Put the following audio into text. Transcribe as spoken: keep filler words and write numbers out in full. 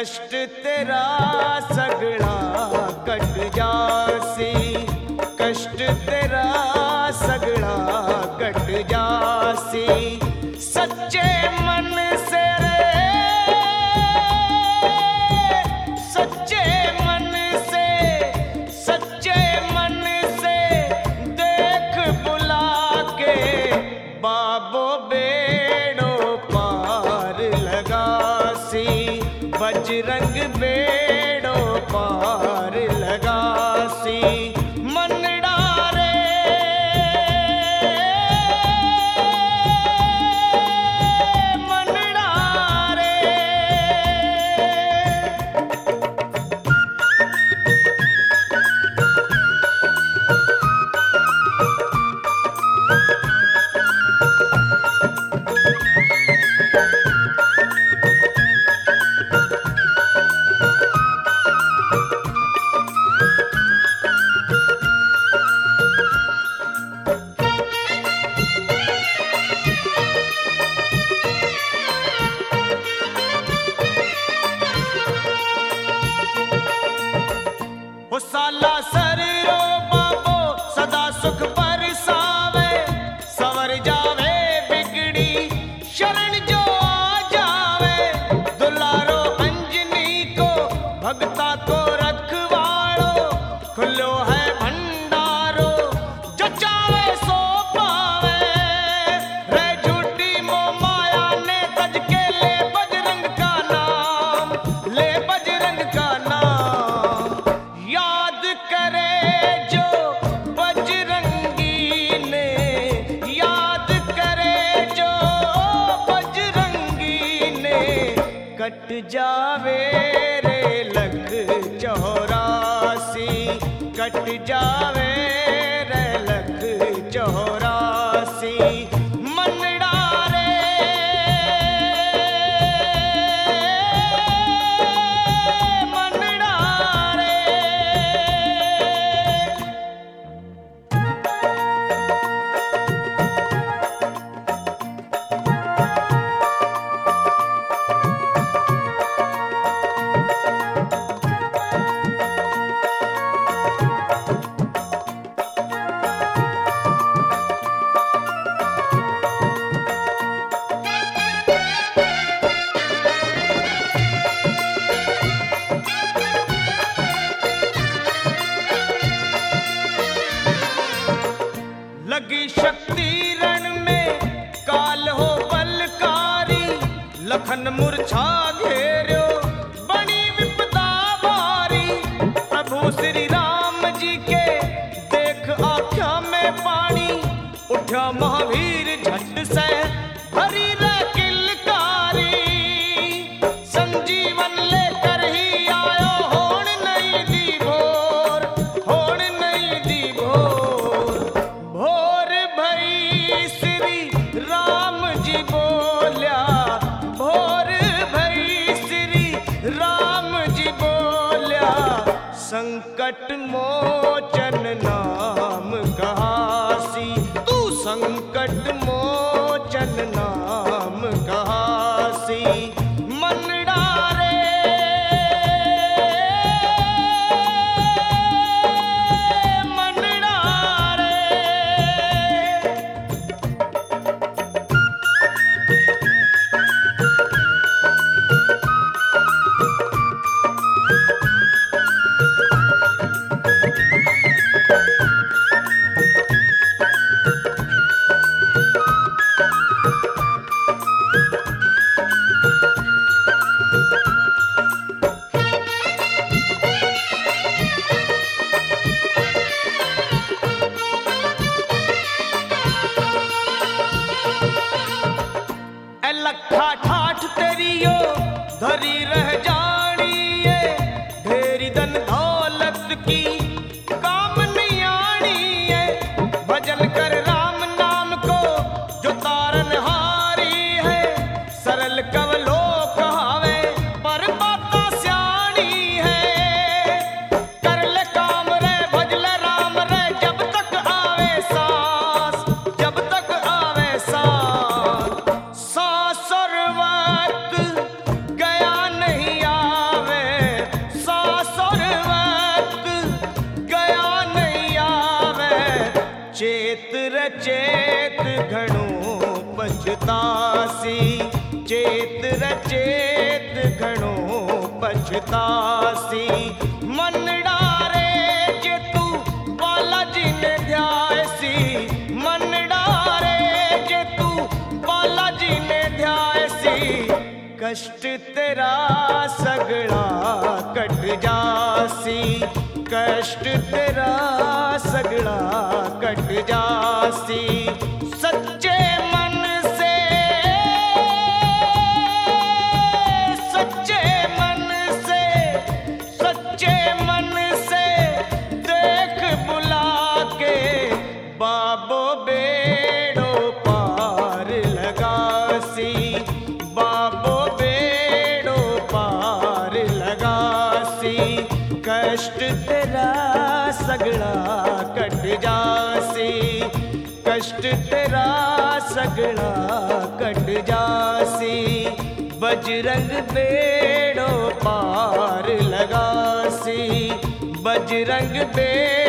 कष्ट तेरा सगड़ा कट जासी, कष्ट तेरा सगड़ा कट जासी। सच्चे मन से रे, सच्चे मन से, सच्चे मन से देख बुला के बाबो बेड़ो पार लगासी, बजरंग बेड़ो पार लगासी। मनड़ा रे मनड़ा रे, वो साला सरियो बाबो सदा सुख बरसावे, सवर जावे बिगड़ी शरण जो आ जावे। दुलारो अंजनी को भगता को रखवाड़ो, खुलो है भंडारो जो चाहे सो पावे। रे झूठी मोह माया ने तज के ले बजरंग का नाम, ले बजरंग का नाम। याद करे जो बजरंगी ने, याद करे जो बजरंगी ने, कट जावे रे लख चौरासी, कट जावे रे लख चौरासी। मनड़ा रे मनड़ा रे, लगी शक्ति रण में काल हो बलकारी, लखन मूर्छा घेर्यो बड़ी विपदा भारी। प्रभु श्री राम जी के देख आँखा में पानी, उठा महावीर झट से भरी रे किलकारी। संजीवन लेकर ही आयो होण नहीं दी भोर, होण नहीं दी भोर। भोर भई श्री राम जी बोल्या, भोर भई श्री राम जी बोल्या। संकट मोचन नाम कहासी, तू संकट मोचन नाम कहासी। मनड़ा रे मनड़ा रे, चेत रचेत घणो पछतासी, चेत रचेत घणो पछतासी। मनड़ा रे जे तू बालाजी ने ध्यासी, मनड़ा रे जे तू बालाजी ने ध्यासी। कष्ट तेरा सगड़ा कट जासी, कष्ट तेरा सगड़ा कट जासी। सच्चे मन से, सच्चे मन से, सच्चे मन से देख बुला के बाबो बेड़ो पार लगासी, बाबो बेड़ो पार लगासी। कष्ट तेरा सगड़ा कट जासी, कष्ट तेरा सगड़ा कट जासी। बजरंग बेड़ो पार लगासी, बजरंग बेड़ो